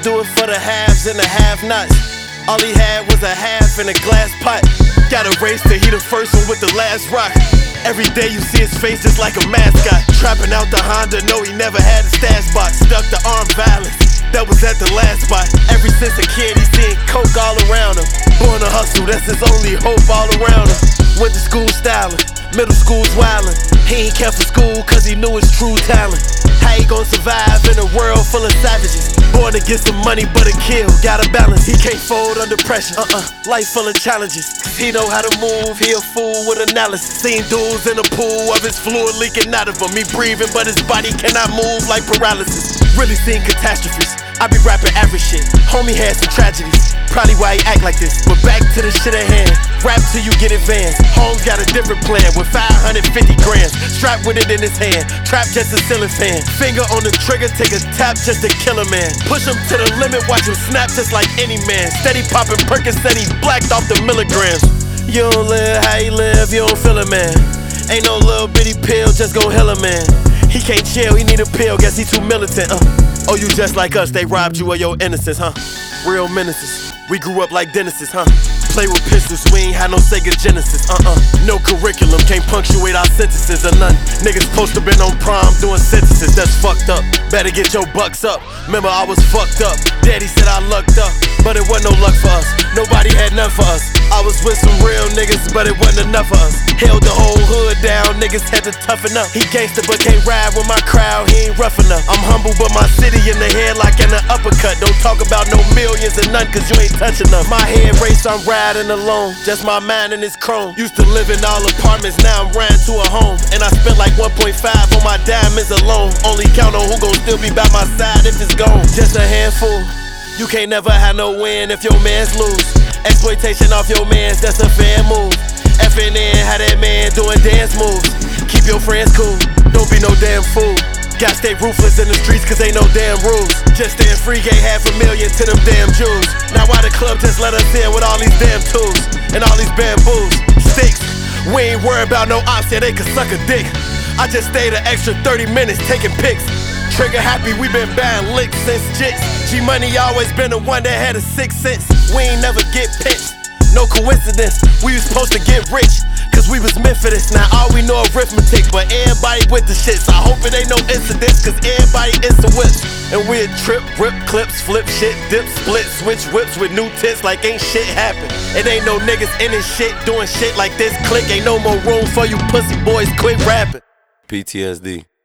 do it for the haves and the have-nots. All he had was a half in a glass pot. Gotta race till he the first one with the last rock. Every day you see his face just like a mascot. Trapping out the Honda, no he never had a stash box. Stuck to armed violence, that was at the last spot. Ever since a kid he seen coke all around him. Born to hustle, that's his only hope all around him. Went to school styling, middle school's wildin'. He ain't care for school cause he knew his true talent. How he gon' survive in a world full of savages? Born to get some money but a kill, gotta balance. He can't fold under pressure, life full of challenges. He know how to move, he a fool with analysis. Seen dudes in the pool of his fluid leaking out of him. He breathing but his body cannot move like paralysis. Really seen catastrophes, I be rapping average shit. Homie had some tragedies, probably why he act like this. But back to the shit at hand, rap till you get advanced. Holmes got a different plan with 550 grams. Strapped with it in his hand, trap just a ceiling fan. Finger on the trigger, take a tap just to kill a man. Push him to the limit, watch him snap just like any man. Steady popping Percocet, he blacked off the milligrams. You don't live how you live, you don't feel it, man. Ain't no little bitty pill, just gon' heal a man. He can't chill, he need a pill, guess he too militant, Oh, you just like us, they robbed you of your innocence, Real menaces, we grew up like dentists, Play with pistols, we ain't had no Sega Genesis, No curriculum, can't punctuate our sentences or none. Niggas supposed to been on prom doing sentences, that's fucked up. Better get your bucks up, remember I was fucked up. Daddy said I lucked up, but it wasn't no luck for us. Nobody had none for us. I was with some real niggas, but it wasn't enough for us. Held the whole hood down, niggas had to toughen up. He gangster but can't ride with my crowd, he ain't rough enough. I'm humble but my city in the head like in an uppercut. Don't talk about no millions and none cause you ain't touching enough. My head race, I'm riding alone, just my mind and his chrome. Used to live in all apartments, now I'm riding to a home. And I spent like 1.5 on my diamonds alone. Only count on who gon' still be by my side if it's gone. Just a handful, you can't never have no win if your mans lose. Exploitation off your mans, that's a fair move. FNN, how that man doing dance moves. Keep your friends cool, don't be no damn fool. Gotta stay ruthless in the streets cause ain't no damn rules. Just staying free, gave $500,000 to them damn Jews. Now why the club just let us in with all these damn tools and all these bamboos, sticks. We ain't worried about no ops, yeah they could suck a dick. I just stayed an extra 30 minutes taking pics. Trigger happy, we been buying licks since jits. G-Money always been the one that had a 6 cents. We ain't never get pinched, no coincidence. We was supposed to get rich, cause we was meant for this. Now all we know arithmetic, but everybody with the shit. So I hope it ain't no incidents, cause everybody is the whips. And we'll trip, rip clips, flip shit, dip, split, switch whips with new tits like ain't shit happen. It ain't no niggas in this shit doing shit like this. Click, ain't no more room for you pussy boys, quit rapping. PTSD.